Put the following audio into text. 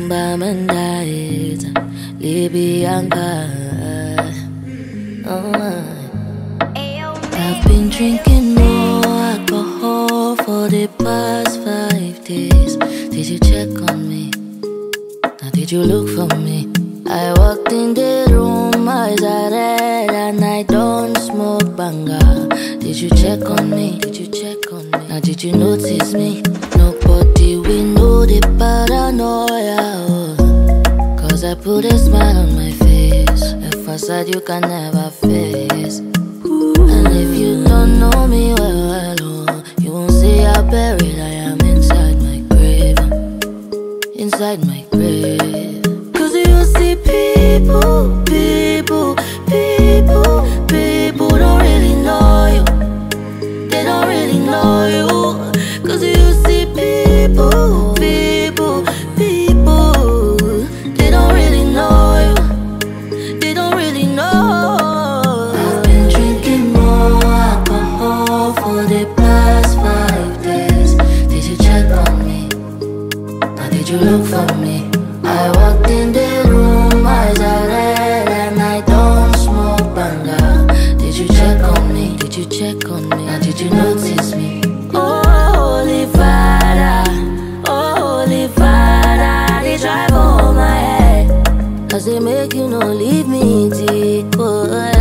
Bamandait, Libyanka. I've been drinking more alcohol for the past 5 days. Did you check on me? Now did you look for me? I walked in the room, eyes are red, and I don't smoke banga. Did you check on me? Did you check on me? Now did you notice me? Nobody will know the paranoia, oh. Cause I put a smile on my face, a facade you can never face. And if you don't know me well, oh, you won't see how buried I am inside my grave. Inside my grave. Cause you see people don't really know you. They don't really know you. Cause you see people, they don't really know you. They don't really know. I've been drinking more alcohol for the past 5 days. Did you check on me? Now did you look for me? I walked in the room, eyes are red, and I don't smoke banga. Did you check on me? Did you check on me? Now did you notice me? Oh, Holy Father, they drive on my head. Cause they make you no leave me deep. Oh,